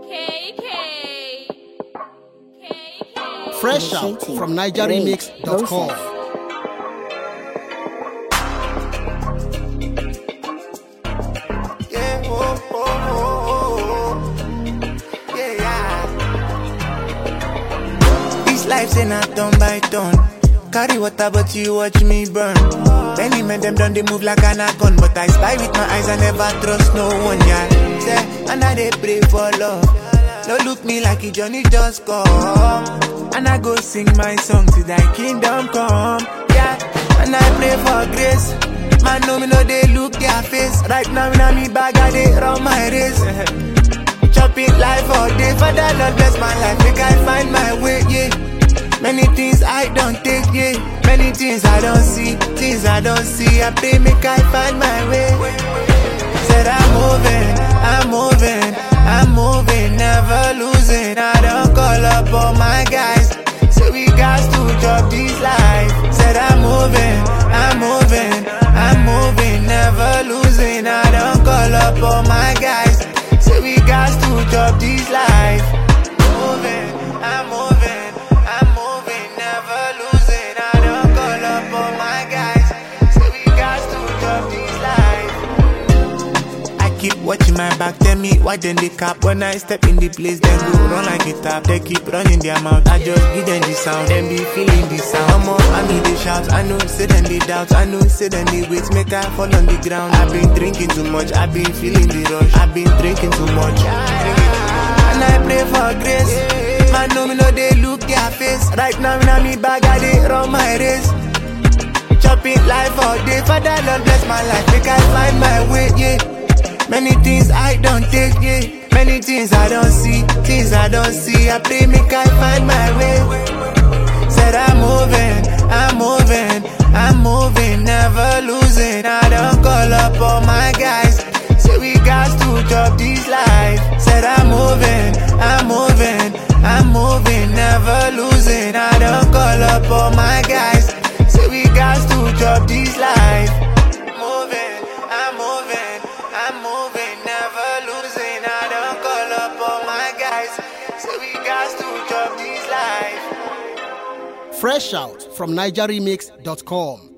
Fresh out from NigerRemix.com. Life say not turn by turn. Carry water but you watch me burn. Many men them done they move like an icon, but I spy with my eyes, I never trust no one, yeah. Say, and I they pray for love. No look me like a Johnny just come. And I go sing my song till thy kingdom come, yeah. And I pray for grace. Man know me know they look their face. Right now in me bag I they run my race. Chop it life all day. Father Lord bless my life, make I find my way, yeah. Many things I don't take, yeah. Many things I don't see, things I don't see. I pray make I find my way. Said I'm moving, never losing. I don't call up all my guys, so we got to drop this life. Said I'm moving, never losing. I don't call up all my guys, so we got to drop this life. I'm moving, never losing. I don't call up all my guys, so we got to drop this life. I keep watching my back, tell me why then they cap. When I step in the place, then go run like a tap. They keep running their mouth, I just give them the sound. Then be feeling the sound. I'm on, I mean they shout, I know, say then they doubt. I know, say then they wait, make I fall on the ground. I've been drinking too much, I've been feeling the rush. I've been drinking too much. And I pray for grace. Man know me know they look their face. Right now in me bag I they run my race. Chop it life all day. Father Lord bless my life, make I find my way, yeah. Many things I don't take, yeah. Many things I don't see, things I don't see. I pray make I find my way. Said I'm moving, never losing. I don't call up all my guys, so we got to drop this life. Said I'm moving, never losing. I don't call up all my guys, so we got to drop this life. I'm moving, never losing. I don't call up all my guys, so we got to drop this life. Fresh out from NigerRemix.com.